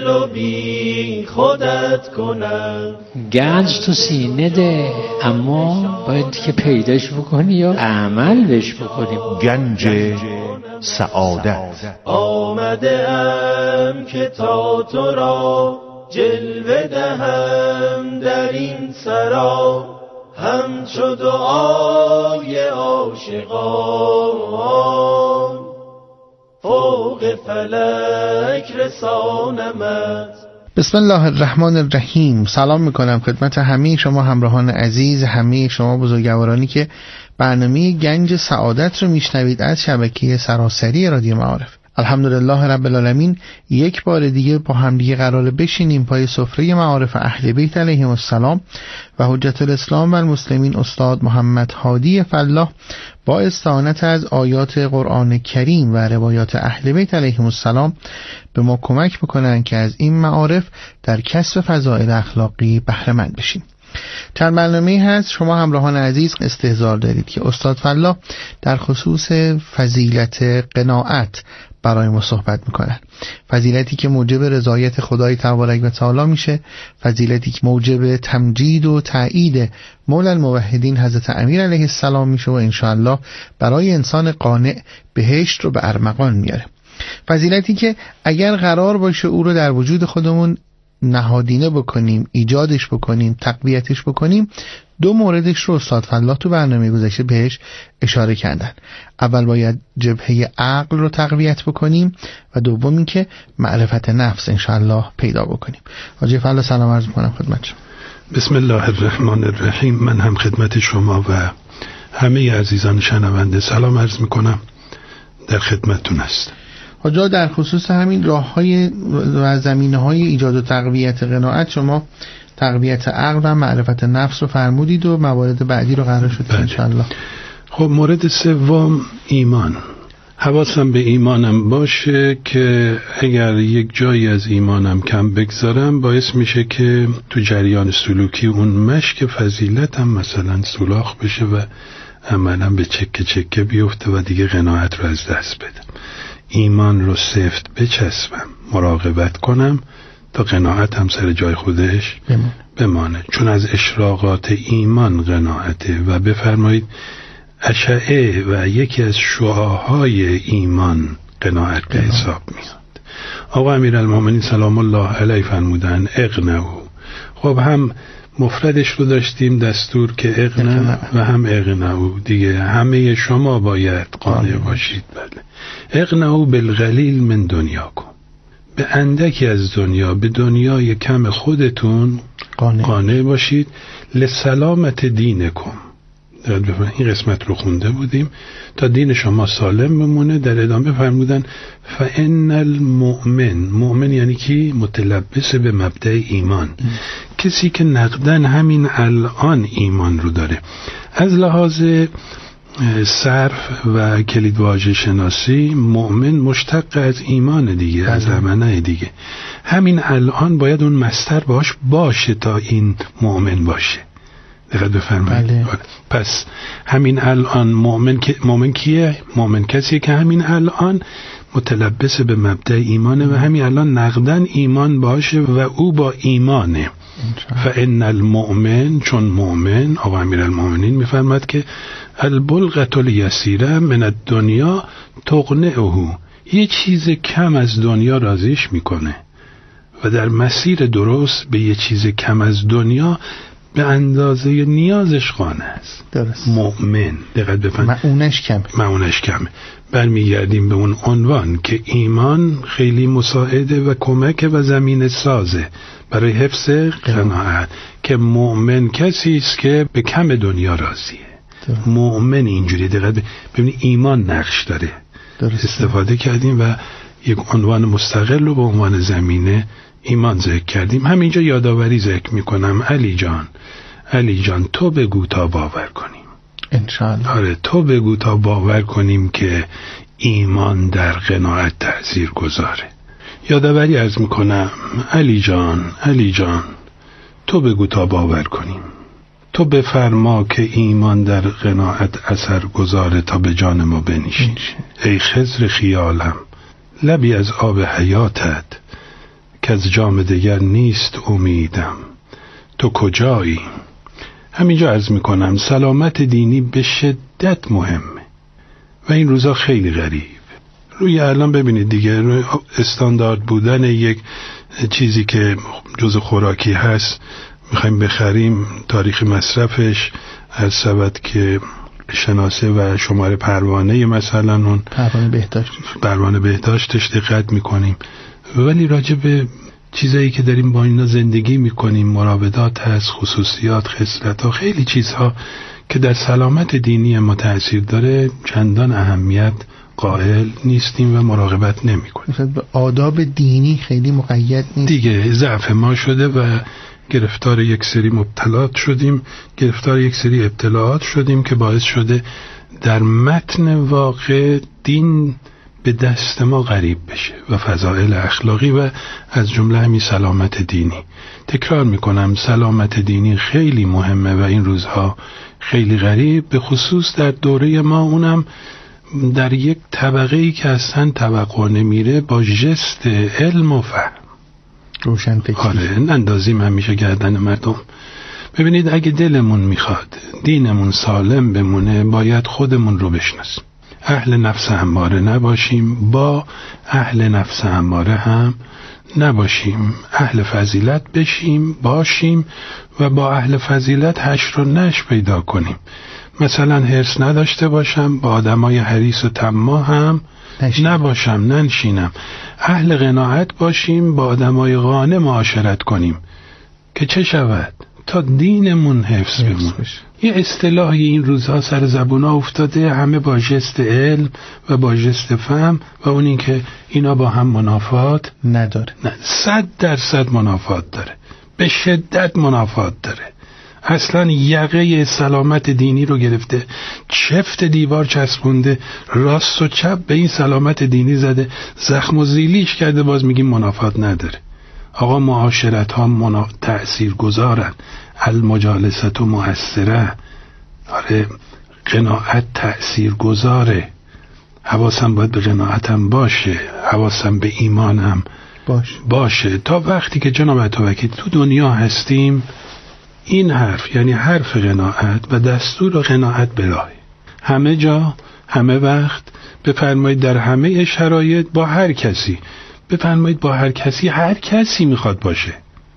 دل و بی خودت کنم. گنج تو سینه ده، اما باید که پیداش بکنی و عمل بهش بکنیم. گنج سعادت. آمده ام که تا تو را جلوه دهم در این سرا، همچو دعای عاشقان فوق فلک رسانمت. بسم الله الرحمن الرحیم. سلام میکنم خدمت همه شما همراهان عزیز، همه شما بزرگوارانی که برنامه گنج سعادت رو میشنوید از شبکه سراسری رادیو معارف. الحمدلله رب العالمین. یک بار دیگه با هم دیگه قراره بشینیم پای سفره معارف اهل بیت علیهم السلام و حجت الاسلام و المسلمین استاد محمد هادی فلاح با استعانت از آیات قرآن کریم و روایات اهل بیت علیهم السلام به ما کمک بکنن که از این معارف در کسب فضائل اخلاقی بهره مند بشیم. چند برنامه هست شما همراهان عزیز استحضار دارید که استاد فلاح در خصوص فضیلت قناعت برای ما صحبت میکنن. فضیلتی که موجب رضایت خدای تبارک و تعالی میشه، فضیلتی که موجب تمجید و تایید مولا الموحدین حضرت امیر علیه السلام میشه و انشاءالله برای انسان قانع بهشت رو به ارمغان میاره. فضیلتی که اگر قرار باشه او رو در وجود خودمون نهادینه بکنیم، ایجادش بکنیم، تقویتش بکنیم، دو موردش رو استاد فلاح تو برنامه گذشته بهش اشاره کردن. اول باید جبهه عقل رو تقویت بکنیم و دوم این که معرفت نفس انشاءالله پیدا بکنیم. حاجی فلاح سلام عرض می‌کنم خدمت شما. بسم الله الرحمن الرحیم. من هم خدمت شما و همه عزیزان شنونده سلام عرض می‌کنم، در خدمتتون هستم. حاجا در خصوص همین راه‌های و زمینه‌های ایجاد و تقویت قناعت شما تقویت عقل و معرفت نفس رو فرمودید و موارد بعدی رو قرار شد انشاءالله. خب مورد سوم ایمان. حواسم به ایمانم باشه که اگر یک جایی از ایمانم کم بگذارم باعث میشه که تو جریان سلوکی اون مشک فضیلتم مثلا سولاخ بشه و عملا به چکه چکه بیفته و دیگه قناعت رو از دست بدم. ایمان رو سفت بچسبم، مراقبت کنم تا قناعت هم سر جای خودش بمانه، چون از اشراقات ایمان قناعته و بفرمایید اشعه و یکی از شعاعهای ایمان قناعت به حساب میاد. آقا امیرالمومنین سلام الله علیه فرمودن اقنعوا. خب هم مفردش رو داشتیم دستور که اقنع و هم اقنعوا دیگه، همه شما باید قانع باشید. بله، اقنعوا بالقلیل من دنیاکم، به اندکی از دنیا، به دنیای کم خودتون قانع باشید. لسلامت دینکم، این قسمت رو خونده بودیم تا دین شما سالم بمونه. در ادامه فرمودن فان المؤمن، مؤمن یعنی کی؟ متلبس به مبدأ ایمان، کسی که نقدن همین الان ایمان رو داره. از لحاظ صرف و کلیدواژه شناسی مؤمن مشتق از ایمان دیگه، از امنه دیگه. همین الان باید اون مصدر باشه تا این مؤمن باشه. دقیق بفرمایید. پس همین الان مؤمن کیه؟ مؤمن کسی که همین الان متلبس به مبدأ ایمانه و همین الان نقدن ایمان باشه و او با ایمانه. فان المؤمن، چون مؤمن آقا امیرالمومنین میفرماد که البلغة الیسیره من الدنیا تقنعه، یه چیز کم از دنیا راضیش میکنه و در مسیر درست به یه چیز کم از دنیا به اندازه نیازش قانع است. درست. مؤمن دقت بفرمایید، معونش کمه. برمیگردیم به اون عنوان که ایمان خیلی مساعده و کمک و زمین سازه برای حفظ قناعت، که مؤمن کسی است که به کم دنیا راضیه. مؤمن اینجوری دقت ببینید ایمان نقش داره. درست. استفاده کردیم و یک عنوان مستقل رو به عنوان زمینه ایمان ذکر کردیم. همینجا یادآوری ذکر میکنم علی جان تو بگو تا باور کنیم انشاءالله. آره تو بگو تا باور کنیم که ایمان در قناعت تأثیر گذاره. یادآوری عرض میکنم علی جان تو بگو تا باور کنیم، تو بفرما که ایمان در قناعت اثر گذاره تا به جان ما بنشین. ای خضر خیالم، لبی از آب حیاتت که از جام دیگر نیست امیدم، تو کجایی؟ همینجا عرض میکنم سلامت دینی به شدت مهمه و این روزا خیلی غریب. روی الان ببینید دیگه، روی استاندارد بودن یک چیزی که جز خوراکی هست میخوایم بخریم، تاریخ مصرفش از سبد که شناسه و شماره پروانه، مثلا اون پروانه بهداشتش دقت میکنیم، ولی راجع به چیزایی که داریم با اینا زندگی میکنیم، مراودات هست، خصوصیات، خصلت‌ها، خیلی چیزها که در سلامت دینی ما تأثیر داره چندان اهمیت قائل نیستیم و مراقبت نمیکنیم. مثلا به آداب دینی خیلی مقید نیست دیگه. ضعف ما شده و گرفتار یک سری مبتلات شدیم، گرفتار یک سری ابتلاعات شدیم که باعث شده در متن واقع دین به دست ما غریب بشه و فضائل اخلاقی و از جمله همین سلامت دینی. تکرار میکنم سلامت دینی خیلی مهمه و این روزها خیلی غریب، به خصوص در دوره ما، اونم در یک طبقه‌ای که اصلا توقع نمیره، با ژست علم و فهم روشن فکری. آره، نندازیم همیشه گردن مردم. ببینید اگه دلمون میخواد دینمون سالم بمونه باید خودمون رو بشناسیم، اهل نفس اماره نباشیم، با اهل نفس اماره هم نباشیم، اهل فضیلت باشیم و با اهل فضیلت حشر و نشر پیدا کنیم. مثلا حرص نداشته باشم، با آدمای حریص و طماع هم نباشم، ننشینم. اهل قناعت باشیم، با آدمای قانع معاشرت کنیم که چه شود؟ تا دینمون حفظ بمونه. یه اصطلاحی این روزها سر زبونا افتاده، همه با ژست علم و با ژست فهم، و اون این که اینا با هم منافات نداره. نه، 100% منافات داره، به شدت منافات داره. اصلا یقه سلامت دینی رو گرفته، چفت دیوار چسبونده، راست و چپ به این سلامت دینی زده، زخم و زیلیش کرده، باز میگیم منافات نداره. آقا معاشرت ها تأثیر گذارن، المجالست و مؤثره. آره، قناعت تأثیر گذاره. حواسم باید به قناعتم باشه، حواسم به ایمانم باشه. تا وقتی که جناب عطاوکیل تو دنیا هستیم، این حرف یعنی حرف قناعت و دستور قناعت به راه، همه جا، همه وقت، بفرمایید در همه شرایط، با هر کسی، بفرمایید با هر کسی، هر کسی میخواد باشه.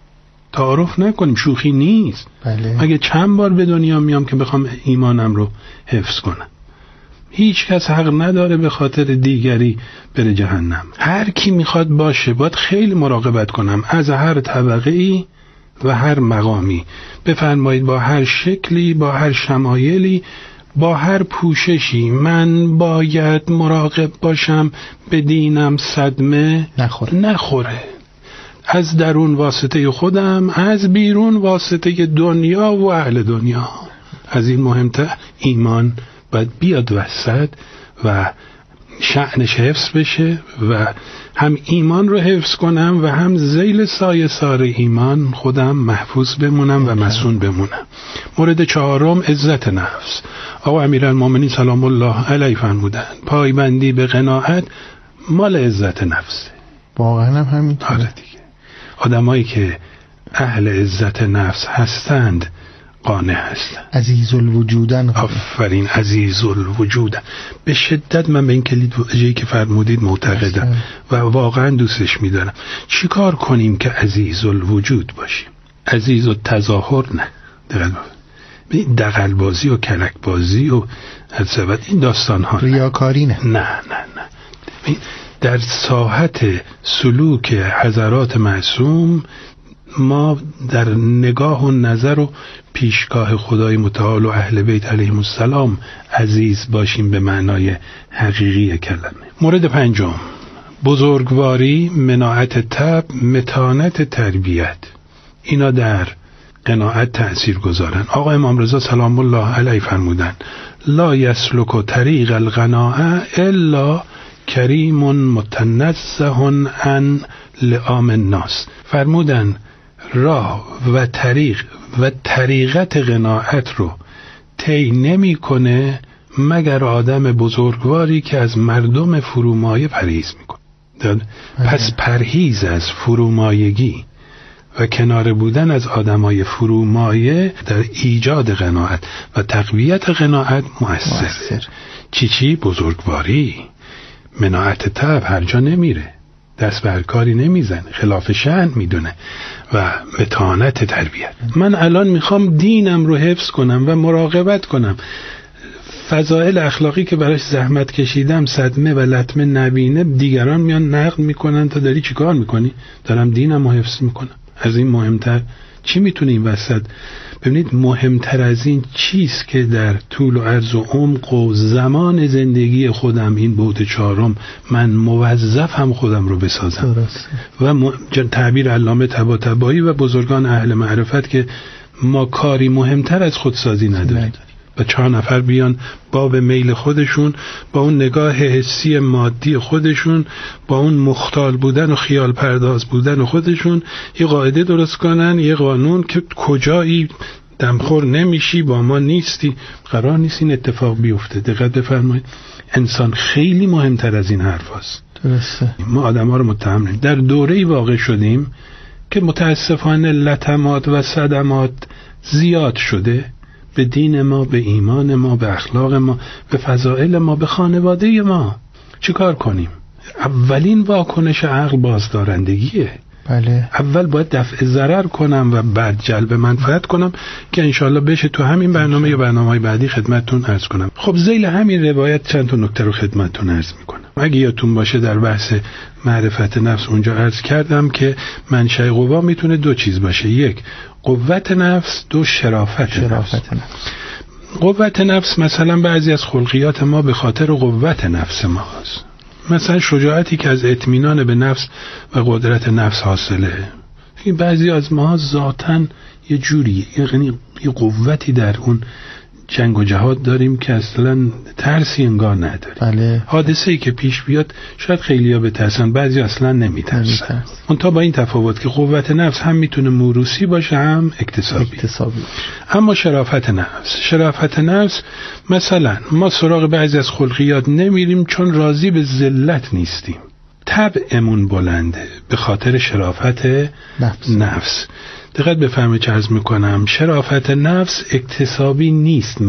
تعارف نکنیم، شوخی نیست. بله. اگه چند بار به دنیا میام که بخوام ایمانم رو حفظ کنم، هیچ کس حق نداره به خاطر دیگری بره جهنم. هر کی میخواد باشه باید خیلی مراقبت کنم، از هر طبقه‌ای و هر مقامی، بفرمایید با هر شکلی، با هر شمایلی، با هر پوششی، من باید مراقب باشم به دینم صدمه نخوره. از درون واسطه خودم، از بیرون واسطه دنیا و اهل دنیا. از این مهمتر ایمان باید بیاد وسط و شأنش حفظ بشه و هم ایمان رو حفظ کنم و هم ذیل سایه سار ایمان خودم محفوظ بمونم و مسون بمونم. مورد چهارم عزت نفس. آقا امیرالمومنین سلام الله علیه فرمودن پایبندی به قناعت مال عزت نفسه. واقعا هم همینطوره. آره دیگه، آدمایی که اهل عزت نفس هستند قانع هستند، عزیز الوجودن. آفرین، عزیز الوجودن. به شدت من به این کلیدی که فرمودید معتقدم و واقعا دوستش میدارم. چی کار کنیم که عزیز الوجود باشیم؟ عزیز التظاهر نه، دغل‌بازی و کلک‌بازی و البته این داستان ها ریاکاری نه. در ساحت سلوک حضرات معصوم ما در نگاه و نظر و پیشگاه خدای متعال و اهل بیت علیهم السلام عزیز باشیم به معنای حقیقی کلمه. مورد پنجم، بزرگواری، مناعت طبع، متانت تربیت. اینا در قناعت تأثیر گذارن. آقا امام رضا سلام الله علیه فرمودن لا یسلک طریق القناعه الا کریم متنزه عن لئام الناس. فرمودن راه و طریق و طریقت قناعت رو طی نمی‌کنه مگر آدم بزرگواری که از مردم فرومایه پرهیز میکنه. پس پرهیز از فرومایگی و کنار بودن از آدمای فرومایه در ایجاد قناعت و تقویت قناعت مؤثر. چی بزرگواری، مناعت طبع هر جا نمیره، دست بر کاری نمیزنه، خلاف شأن میدونه و متانت تربیت. من الان میخوام دینم رو حفظ کنم و مراقبت کنم، فضائل اخلاقی که براش زحمت کشیدم صدمه و لطمه نبینه، دیگران میان نقد میکنن تا داری چی کار میکنی؟ دارم دینم رو حفظ میکنم. از این مهمتر چی میتونه این وسط؟ ببینید مهمتر از این چیست که در طول و عرض و عمق و زمان زندگی خودم، این بعد چهارم، من موظفم خودم رو بسازم. و تعبیر علامه طباطبایی و بزرگان اهل معرفت که ما کاری مهمتر از خودسازی نداریم و 4 نفر بیان با به میل خودشون، با اون نگاه حسی مادی خودشون، با اون مختال بودن و خیال پرداز بودن خودشون یه قاعده درست کنن، یه قانون که کجایی دمخور نمیشی، با ما نیستی، قرار نیست این اتفاق بیفته. دقت بفرمایید، انسان خیلی مهمتر از این حرف هست. درسته. ما آدم ها رو متهم نیم. در دوره‌ای واقع شدیم که متاسفانه لطمات و صدمات زیاد شده به دین ما، به ایمان ما، به اخلاق ما، به فضائل ما، به خانواده ما. چی کار کنیم؟ اولین واکنش عقل بازدارندگیه. بله. اول باید دفع ضرر کنم و بعد جلب منفعت کنم که انشالله بشه تو همین برنامه یا برنامه‌های بعدی خدمتتون عرض کنم. خب ذیل همین روایت چند تا نکته رو خدمتتون عرض میکنم. اگه یادتون باشه در بحث معرفت نفس اونجا عرض کردم که منشأ قوا میتونه 2 چیز باشه: 1 قوت نفس، 2 شرافت نفس. قوت نفس مثلا بعضی از خلقیات ما به خاطر قوت نفس ما هست. مثلا شجاعتی که از اطمینان به نفس و قدرت نفس حاصله. این بعضی از ما ذاتاً یه جوری، یعنی یه قوتی در اون جنگ و جهاد داریم که اصلا ترسی انگار نداریم. بله. حادثه‌ای که پیش بیاد شاید خیلی‌ها بترسن، بعضی اصلا نمیترسن. اون تا با این تفاوت که قوت نفس هم میتونه موروثی باشه هم اکتسابی. اما شرافت نفس مثلا ما سراغ بعضی از خلقیات نمیریم چون راضی به ذلت نیستیم. طبعمون بلنده به خاطر شرافت نفس. دقت بفرمایید چه عرض میکنم. شرافت نفس اکتسابی نیست،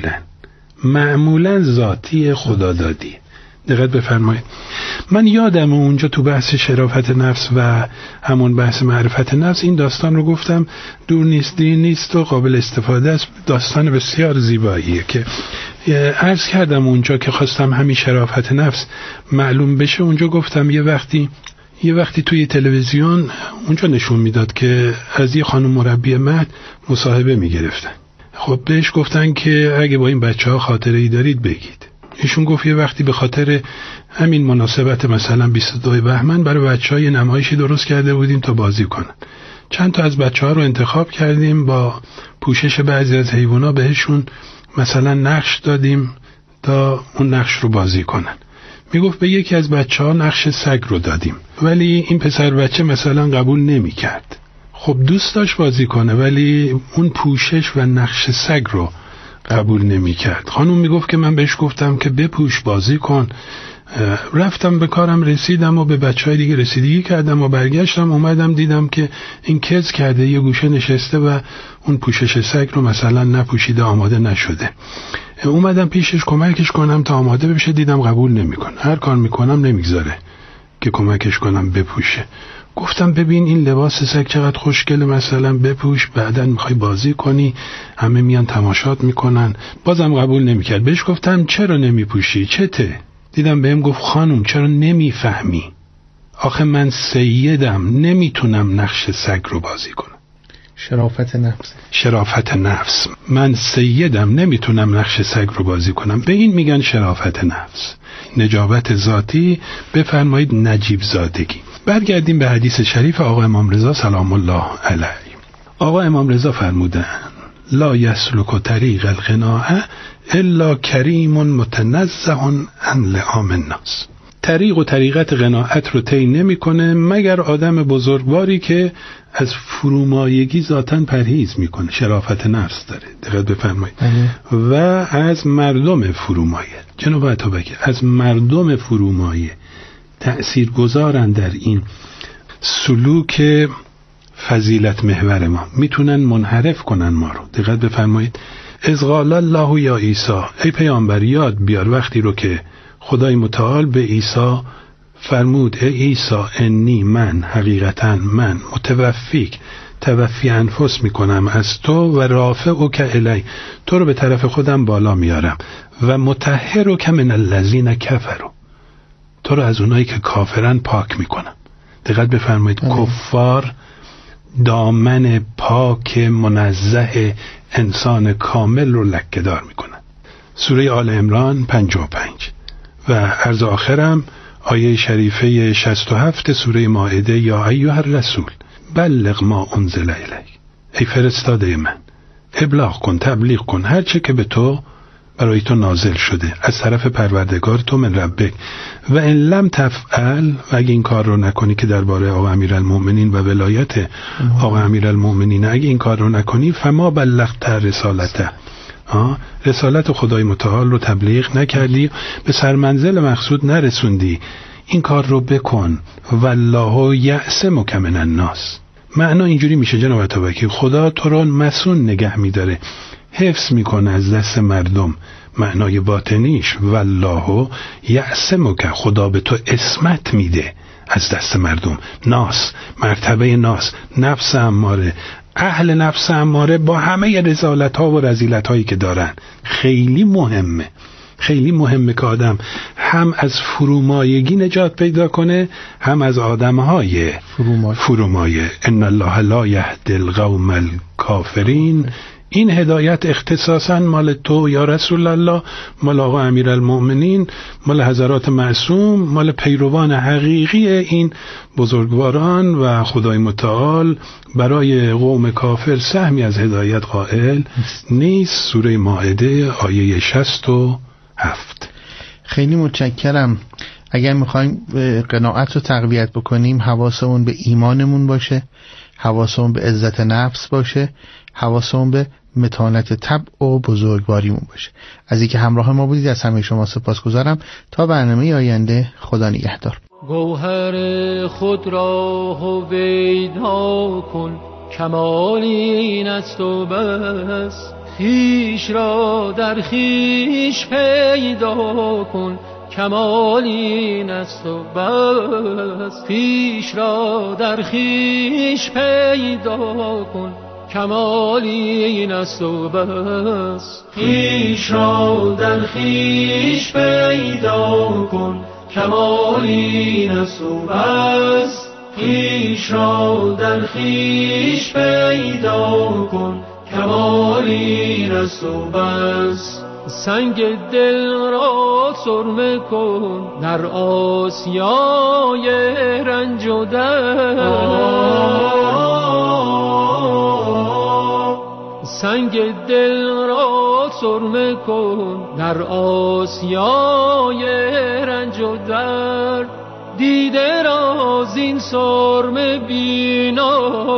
معمولا ذاتی خدادادی. دقت بفرمایید. من یادم اونجا تو بحث شرافت نفس و همون بحث معرفت نفس این داستان رو گفتم، دور نیست دین نیست و قابل استفاده است. داستان بسیار زیباییه که عرض کردم اونجا که خواستم همین شرافت نفس معلوم بشه. اونجا گفتم یه وقتی توی تلویزیون اونجا نشون میداد که از یه خانم مربی مهد مصاحبه میگرفتن. خب بهش گفتن که اگه با این بچه‌ها خاطره ای دارید بگید. ایشون گفت یه وقتی به خاطر همین مناسبت مثلا 22 بهمن برای بچه‌ها یه نمایشی درست کرده بودیم تا بازی کنن. چند تا از بچه‌ها رو انتخاب کردیم، با پوشش بعضی از حیونا بهشون مثلا نقش دادیم تا اون نقش رو بازی کنن. میگفت به یکی از بچه‌ها نقش سگ رو دادیم، ولی این پسر بچه مثلا قبول نمی کرد. خب دوست داشت بازی کنه ولی اون پوشش و نقش سگ رو قبول نمی کرد. خانوم میگفت که من بهش گفتم که بپوش بازی کن. رفتم به کارم رسیدم و به بچه‌های دیگه رسیدگی کردم و برگشتم اومدم دیدم که این کز کرده یه گوشه نشسته و اون پوشش سگ رو مثلا نپوشیده، آماده نشده. اومدم پیشش کمکش کنم تا آماده بشه، دیدم قبول نمیکنه. هر کار میکنم نمیگذاره که کمکش کنم بپوشه. گفتم ببین این لباس سگ چقدر خوشگله، مثلا بپوش، بعدن میخوای بازی کنی، همه میان تماشات میکنن. بازم قبول نمیکرد. بهش گفتم چرا نمیپوشی؟ چته؟ دیدم بهم گفت خانم چرا نمیفهمی؟ آخه من سیدم، نمیتونم نقش سگ رو بازی کنم. شرافت نفس. من سیدم، نمیتونم نقش سگ رو بازی کنم. به این میگن شرافت نفس. نجابت ذاتی، بفرمایید نجیب زادگی. برگردیم به حدیث شریف آقا امام رضا سلام الله علیه. آقا امام رضا فرمودن لا یسلک طریق القناعه الا کریم متنزه عن لعام الناس. طریق و طریقت قناعت رو طی نمیکنه مگر آدم بزرگواری که از فرومایگی ذاتاً پرهیز میکنه، شرافت نفس داره. دقت بفرمایید. و از مردم فرومایه، جناب عطابک، از مردم فرومایه تأثیرگذارن در این سلوک فضیلت محور ما، میتونن منحرف کنن ما رو. دقت بفرمایید، اذ قال الله یا عیسی، ای پیامبر یاد بیار وقتی رو که خدای متعال به عیسی فرمود ای عیسی انی من، حقیقتا من متوفیک، توفی انفس میکنم از تو و رافعک الی، تو رو به طرف خودم بالا میارم و مطهرک من الذین کفروا، تو رو از اونایی که کافرن پاک میکنم. دقت بفرمایید، کفار دامن پاک منزه انسان کامل رو لکه‌دار میکنن. سوره آل عمران 55 و عرض آخرم آیه شریفه 67 سوره مائده، یا ایها الرسول بلغ ما انزل الیک، ای فرستاده من ابلاغ کن، تبلیغ کن هر چه که به تو برای تو نازل شده از طرف پروردگار تو من ربک، و ان لم تفعل، و اگه این کار رو نکنی، که درباره آقا امیرالمؤمنین و ولایت آقا امیرالمؤمنین اگه این کار رو نکنی، فما بلغت رسالته، رسالت خدای متعال رو تبلیغ نکردی، به سرمنزل مقصود نرسوندی. این کار رو بکن، والله یعصمک من الناس. معنا اینجوری میشه جناب عطابکی، خدا تو رو مسون نگه میداره، حفظ میکنه از دست مردم. معنای باطنیش والله یعصمک، خدا به تو عصمت میده از دست مردم. ناس، مرتبه ناس، نفس اماره، اهل نفس اماره با همه رذالت ها و رذیلت هایی که دارن. خیلی مهمه، خیلی مهمه که آدم هم از فرومایگی نجات پیدا کنه، هم از آدمهای فرومایه. ان الله لا یهدی القوم الکافرین. این هدایت اختصاصا مال تو یا رسول الله، مال آقا امیرالمؤمنین، مال حضرات معصوم، مال پیروان حقیقی این بزرگواران و خدای متعال برای قوم کافر سهمی از هدایت قائل نیست. سوره مائده آیه 67. خیلی متشکرم. اگر میخوایم قناعت رو تقویت بکنیم، حواسمون به ایمانمون باشه، حواسمون به عزت نفس باشه، حواسمون به متانت طبع و بزرگواریمون باشه. از اینکه همراه ما بودید از همه شما سپاسگزارم. تا برنامه آینده، خدا نگهدار. گوهر خود را هویدا کن، کمال این است و بس. خویش را در خویش پیدا کن، کمال این است و بس. خویش را در خویش پیدا کن، کمال این است و بس. خویش را در خویش پیدا کن، کمال این است و بس. خویش را در خویش پیدا کن، کمال این است و بس. سنگ دل را سرمه کن در آسیای رنج و درد. سنگ دل را سرمه کن در آسیای رنج و درد. دیده را زین سرمه بینا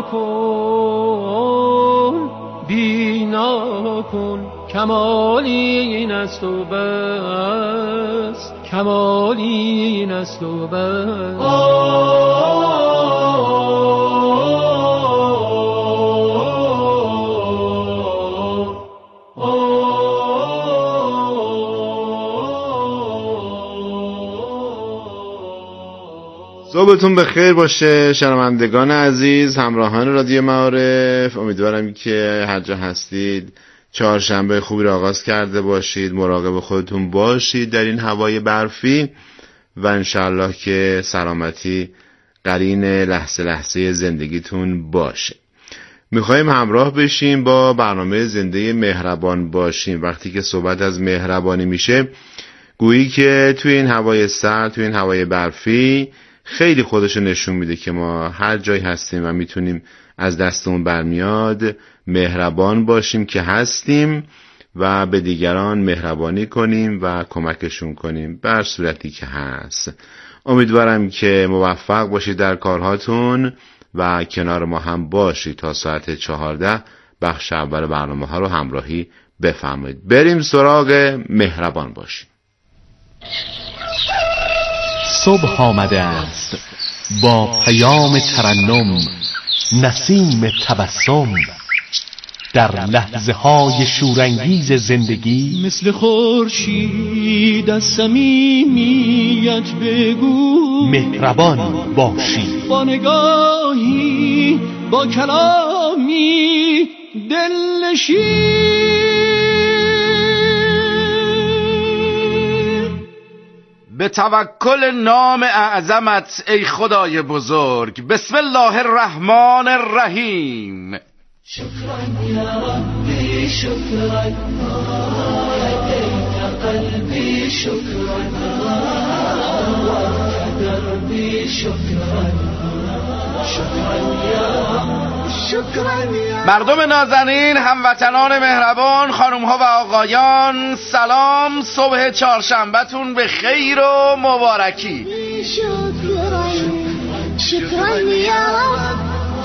کن، بینا کن، کمال این است و بس. کمال این است و بس. صبحتون بخیر باشه شنوندگان عزیز، همراهان رادیو معارف. امیدوارم که هر جا هستید چهارشنبه خوبی را آغاز کرده باشید، مراقب خودتون باشید در این هوای برفی و انشالله که سلامتی قرین لحظه لحظه زندگیتون باشه. میخوایم همراه بشیم با برنامه زنده مهربان باشیم. وقتی که صحبت از مهربانی میشه، گویی که توی این هوای سرد، توی این هوای برفی خیلی خودشو نشون میده که ما هر جایی هستیم و میتونیم از دستمون برمیاد مهربان باشیم که هستیم و به دیگران مهربانی کنیم و کمکشون کنیم بر صورتی که هست. امیدوارم که موفق باشید در کارهاتون و کنار ما هم باشید تا ساعت 14 بخش اول برنامه ها رو همراهی بفرمایید. بریم سراغ مهربان باشیم. صبح آمده است با پیام ترنم، نسیم تبسم، در لحظه های شورانگیز زندگی مثل خورشید از صمیمیت بگو، مهربان باشی، با نگاهی با کلامی دلنشین. به توکل نام اعظمت ای خدای بزرگ. بسم الله الرحمن الرحیم. شكرا يا ربي شكرا، هديت قلبي شكرا، نورت دربي شكرا، شكرا يا رب شكرا يا. مردم نازنین، هموطنان مهربان، خانم ها و آقایان، سلام. صبح چهارشنبهتون به خیر و مبارکی. شكرا شكرا يا رب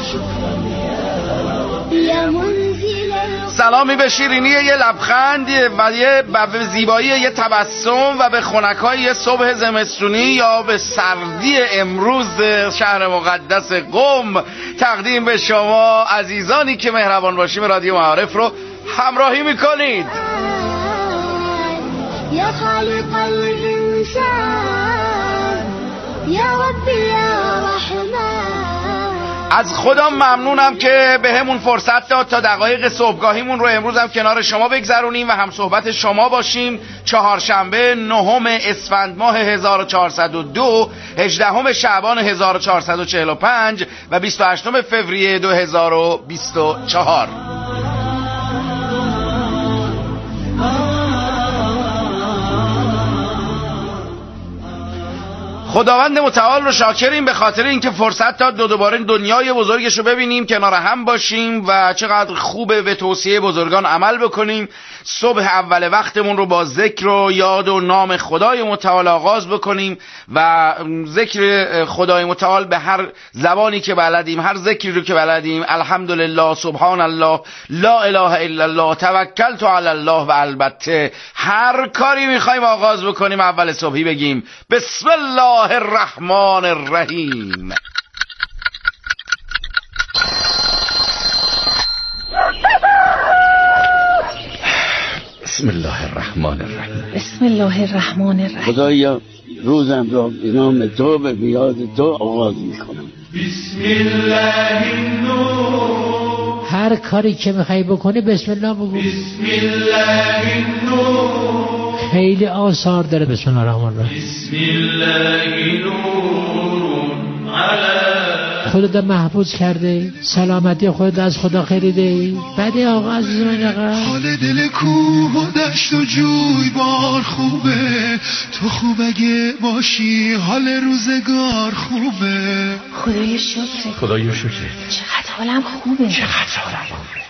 يا منزل. سلامی به شیرینی یه لبخند و به زیبایی یه تبسم و به خنکای یه صبح زمستونی یا به سردی امروز شهر مقدس قم تقدیم به شما عزیزانی که مهربان باشیم رادیو معارف رو همراهی میکنید. يا خالق الإنسان يا ربي يا رحمن. از خودم ممنونم که به همون فرصت داد تا دقایق صبحگاهیمون رو امروز هم کنار شما بگذرونیم و هم صحبت شما باشیم. چهارشنبه 9 اسفند ماه 1402، 18 شعبان 1445 و 28 فوریه 2024. خداوند متعال رو شاکریم به خاطر اینکه فرصت داد دوباره دنیای بزرگش رو ببینیم، کنار هم باشیم و چقدر خوبه به توصیه بزرگان عمل بکنیم. صبح اول وقتمون رو با ذکر و یاد و نام خدای متعال آغاز بکنیم و ذکر خدای متعال به هر زبانی که بلدیم، هر ذکری رو که بلدیم، الحمدلله، سبحان الله، لا اله الا الله، توکلت علی الله، و البته هر کاری میخوایم آغاز بکنیم اول صبحی بگیم بسم الله الرحمن الرحیم. بسم الله الرحمن الرحیم. بسم الله الرحمن الرحیم. خدایا روزم را به نام تو به بیاد تو آغاز میکنم. بسم الله النور. هر کاری که میخوای بکنی بسم الله بگو. بسم الله النور. خیلی آثار داره بسم الله الرحمن الرحیم. بسم الله نور علی. خودت محفوظ کرده، سلامتی خودت از خدا خریده. بده آقا عزیز من، آقا حال دل کوه و دشت و جوی بار خوبه، تو خوب اگه باشی حال روزگار خوبه. خدای شکر، خدای شکر. چقدر حالم خوبه، چقدر حالم خوبه.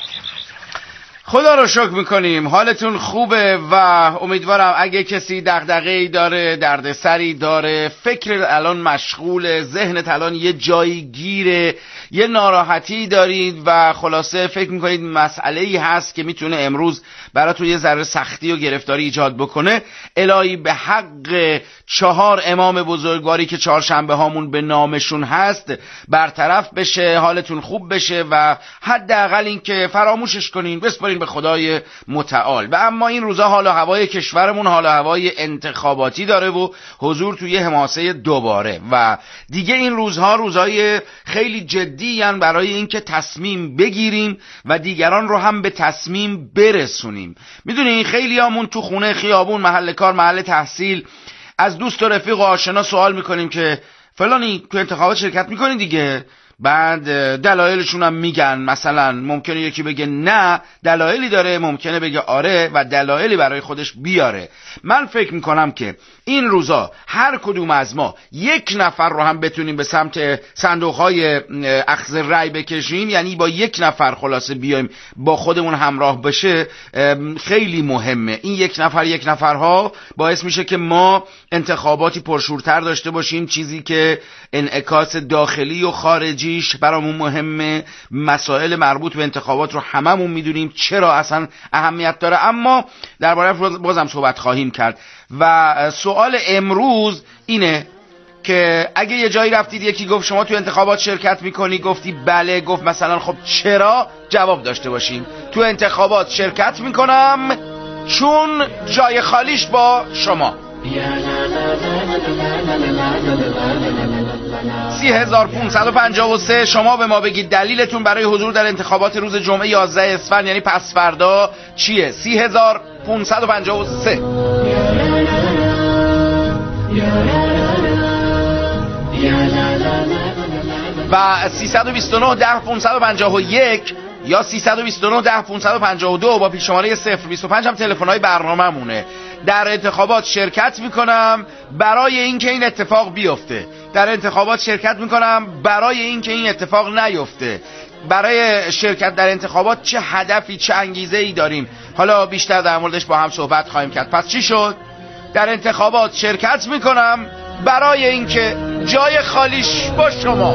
خدا رو شکر میکنیم حالتون خوبه و امیدوارم اگه کسی دغدغه‌ای داره، دردسری داره، فکر الان مشغول، ذهنت الان یه جایی گیره، یه ناراحتی دارید و خلاصه فکر میکنید مسئله‌ای هست که میتونه امروز براتون یه ذره سختی و گرفتاری ایجاد بکنه، الهی به حق 4 امام بزرگواری که چهارشنبه هامون به نامشون هست برطرف بشه، حالتون خوب بشه و حداقل این که فراموشش کنین، بسپارین به خدای متعال. و اما این روزا حال و هوای کشورمون حال و هوای انتخاباتی داره و حضور توی حماسه دوباره و دیگه این روزها روزهای خیلی جدی هن برای اینکه تصمیم بگیریم و دیگران رو هم به تصمیم برسونیم. میدونین خیلی همون تو خونه، خیابون، محل کار، محل تحصیل از دوست و رفیق و آشنا سوال میکنیم که فلانی تو انتخابات شرکت میکنی دیگه؟ بعد دلایلشون هم میگن، مثلا ممکنه یکی بگه نه دلایلی داره، ممکنه بگه آره و دلایلی برای خودش بیاره. من فکر میکنم که این روزا هر کدوم از ما یک نفر رو هم بتونیم به سمت صندوقهای اخذ رأی بکشیم، یعنی با یک نفر خلاصه بیایم با خودمون همراه بشه، خیلی مهمه. این یک نفرها باعث میشه که ما انتخاباتی پرشورتر داشته باشیم، چیزی که انعکاس داخلی و خارجیش برامون مهمه. مسائل مربوط به انتخابات رو هممون میدونیم چرا اصلا اهمیت داره، اما درباره بازم صحبت خواهیم کرد. و سوال امروز اینه که اگه یه جایی رفتید یکی گفت شما تو انتخابات شرکت میکنی، گفتی بله، گفت مثلا خب چرا، جواب داشته باشیم تو انتخابات شرکت میکنم چون جای خالیش با شما. 3553 شما به ما بگید دلیلتون برای حضور در انتخابات روز جمعه 11 اسفند یعنی پس فردا چیه؟ 3553. و 329 10 551 یا 329 10 552 با پیش‌شماره 025 هم تلفن‌های برنامه‌مونه. در انتخابات شرکت میکنم برای اینکه این اتفاق بیفته، در انتخابات شرکت میکنم برای اینکه این اتفاق نیفته. برای شرکت در انتخابات چه هدفی، چه انگیزه‌ای داریم؟ حالا بیشتر در موردش با هم صحبت خواهیم کرد. پس چی شد؟ در انتخابات شرکت میکنم برای اینکه جای خالیش با شما.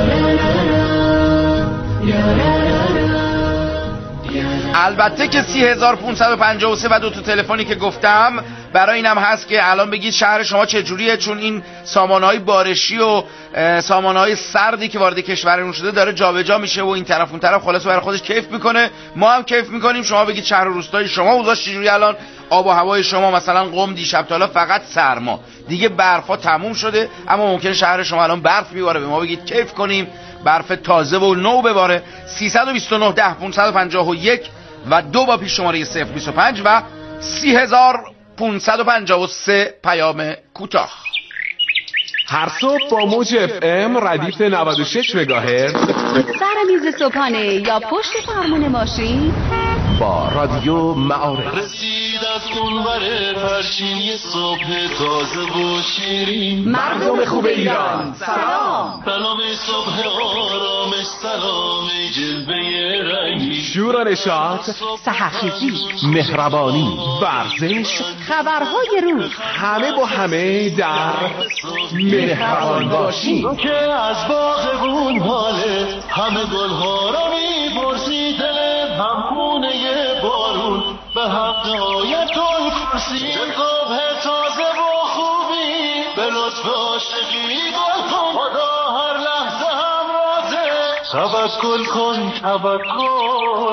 البته که 3553 و 2 تلفنی که گفتم برای اینم هست که الان بگید شهر شما چجوریه، چون این سامانه‌های بارشی و سامانه‌های سردی که وارد کشورمون شده داره جابجا میشه و این طرف اون طرف خلاص برای خودش کیف میکنه، ما هم کیف میکنیم. شما بگید شهر و روستای شما اوضاعش چجوری الان؟ آب و هوای شما مثلا قم دیشب تا حالا فقط سرما، دیگه برفا تموم شده، اما ممکن شهر شما الان برف میباره، به ما بگید کیف کنیم برف تازه و نو بباره. 329 10 551 و 2 با پیش شماره 025 و 3553 پیام کوتاه. هر صبح با موج FM ردیف 96 مگاهرتز سر میز صبحانه یا پشت فرمون ماشین با رادیو معارف. رسید از اونور فرشین یه صبح تازه و شیرین، مردم خوب ایران سلام. سلام صبح آرامش، سلام جلوه رنگی، شور و نشاط، سحرخیزی، مهربانی، ورزش، خبرهای روز، همه با همه در مهربان باشیم. که از باغبون حاله همه گلها را می‌پرسی، دل همخونه بارون به حق آیتون کرسی، صبح تازه و خوبی به لطف عاشقی گل کن، خدا هر لحظه همراهه، توکل کن توکل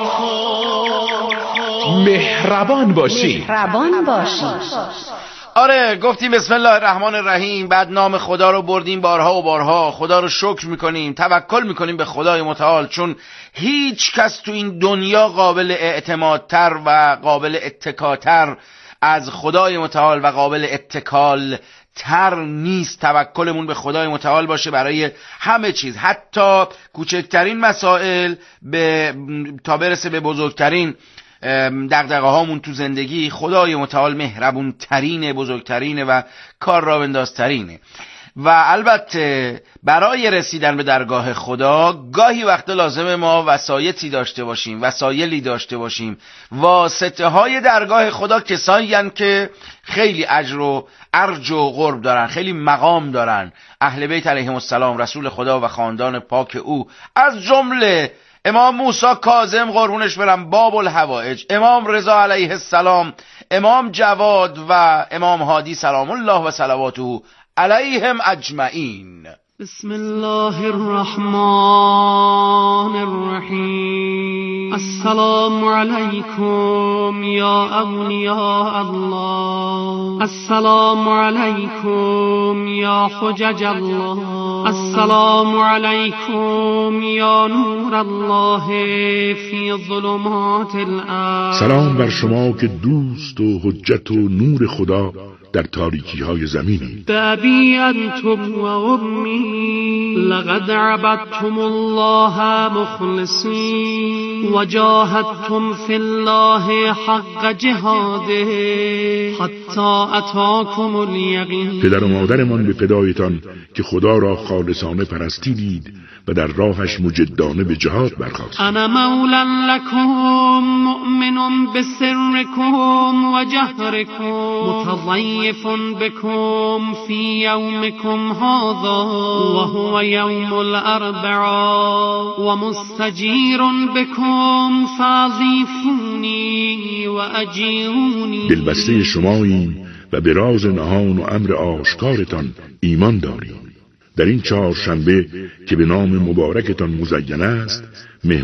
کن، مهربان باشی. مهربان باشی. آره گفتیم بسم الله الرحمن الرحیم، بعد نام خدا رو بردیم بارها و بارها، خدا رو شکر میکنیم، توکل میکنیم به خدای متعال، چون هیچ کس تو این دنیا قابل اعتمادتر و قابل اتکاتر از خدای متعال و قابل اتکال تر نیست. توکلمون به خدای متعال باشه برای همه چیز، حتی کوچکترین مسائل تا برسه به بزرگترین دغدغه هامون تو زندگی. خدای متعال مهربون ترینه، بزرگترینه و کار را بندازترینه. و البته برای رسیدن به درگاه خدا گاهی وقتا لازمه ما وسایطی داشته باشیم، وسایلی داشته باشیم. واسطه های درگاه خدا کسانی هستند که خیلی اجر و ارج و قرب دارن، خیلی مقام دارن. اهل بیت علیهم السلام، رسول خدا و خاندان پاک او، از جمله امام موسی کاظم قربونش برم باب الحوائج، امام رضا علیه السلام، امام جواد و امام هادی سلام الله و صلواته علیهم اجمعین. بسم الله الرحمن الرحیم. السلام علیکم یا اولیاء الله، السلام علیکم یا حجج الله، السلام علیکم یا نور الله فی ظلمات الارض. سلام بر شما که دوست و حجت و نور خدا در تاریکی های زمینی. بابی انتم و امی لقد عبدتم الله مخلصین و جاهدتم فی الله حق جهاده حتی اتاکم الیقین. پدر و مادرمان به فدایتان که خدا را خالصانه پرستیدید و در راهش مجدانه به جهاد برخاست. انا مولا لکم مؤمن بسرکم و جهرکم متضیف بكم في يومكم هذا وهو يوم الأربعاء ومستجير بكم فاضيفوني وأجيروني. دلبسته شماییم و به راز نهان و امر آشکارتان ایمان داریم. در این چهارشنبه که به نام مبارکتان مزین است